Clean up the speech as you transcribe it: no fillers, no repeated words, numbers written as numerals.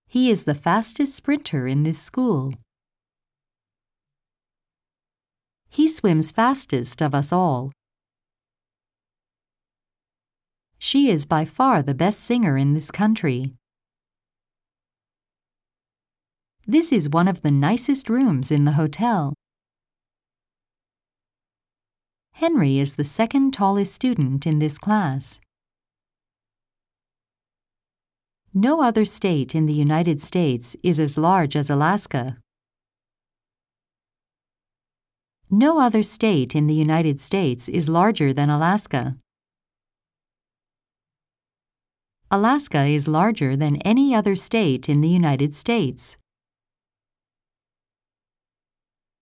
He is the fastest sprinter in this school. He swims fastest of us all. She is by far the best singer in this country. This is one of the nicest rooms in the hotel. Henry is the second tallest student in this class. No other state in the United States is as large as Alaska. No other state in the United States is larger than Alaska. Alaska is larger than any other state in the United States.